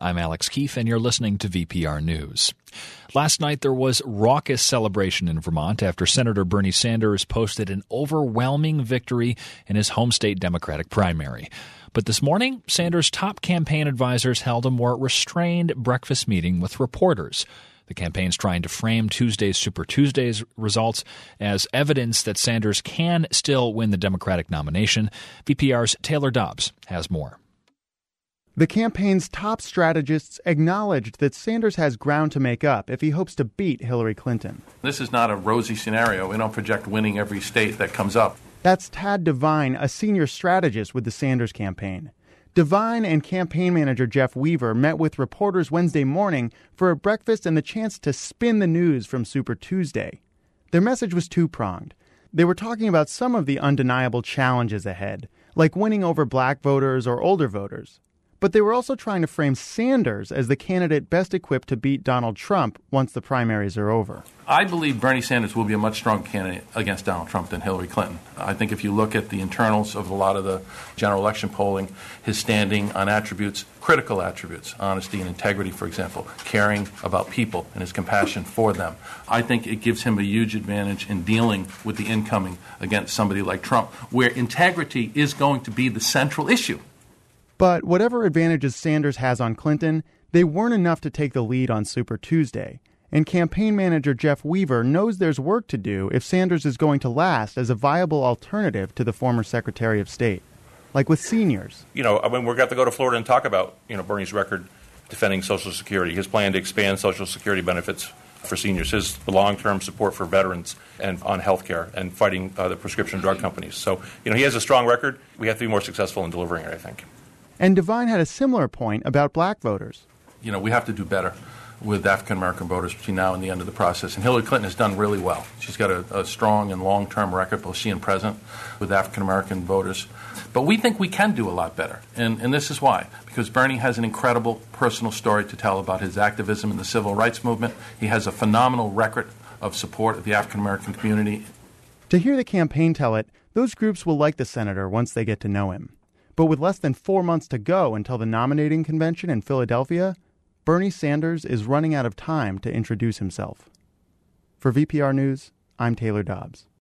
I'm Alex Keefe, and you're listening to VPR News. Last night, there was raucous celebration in Vermont after Senator Bernie Sanders posted an overwhelming victory in his home state Democratic primary. But this morning, Sanders' top campaign advisors held a more restrained breakfast meeting with reporters. The campaign's trying to frame Tuesday's Super Tuesday's results as evidence that Sanders can still win the Democratic nomination. VPR's Taylor Dobbs has more. The campaign's top strategists acknowledged that Sanders has ground to make up if he hopes to beat Hillary Clinton. This is not a rosy scenario. We don't project winning every state that comes up. That's Tad Devine, a senior strategist with the Sanders campaign. Devine and campaign manager Jeff Weaver met with reporters Wednesday morning for a breakfast and the chance to spin the news from Super Tuesday. Their message was two-pronged. They were talking about some of the undeniable challenges ahead, like winning over black voters or older voters. But they were also trying to frame Sanders as the candidate best equipped to beat Donald Trump once the primaries are over. I believe Bernie Sanders will be a much stronger candidate against Donald Trump than Hillary Clinton. I think if you look at the internals of a lot of the general election polling, his standing on attributes, critical attributes, honesty and integrity, for example, caring about people and his compassion for them, I think it gives him a huge advantage in dealing with the incoming against somebody like Trump, where integrity is going to be the central issue. But whatever advantages Sanders has on Clinton, they weren't enough to take the lead on Super Tuesday. And campaign manager Jeff Weaver knows there's work to do if Sanders is going to last as a viable alternative to the former Secretary of State, like with seniors. We're going to go to Florida and talk about, Bernie's record defending Social Security, his plan to expand Social Security benefits for seniors, his long-term support for veterans and on health care and fighting the prescription drug companies. So, he has a strong record. We have to be more successful in delivering it, I think. And Devine had a similar point about black voters. We have to do better with African-American voters between now and the end of the process. And Hillary Clinton has done really well. She's got a strong and long-term record, both she and President, with African-American voters. But we think we can do a lot better. And this is why. Because Bernie has an incredible personal story to tell about his activism in the civil rights movement. He has a phenomenal record of support of the African-American community. To hear the campaign tell it, those groups will like the senator once they get to know him. But with less than 4 months to go until the nominating convention in Philadelphia, Bernie Sanders is running out of time to introduce himself. For VPR News, I'm Taylor Dobbs.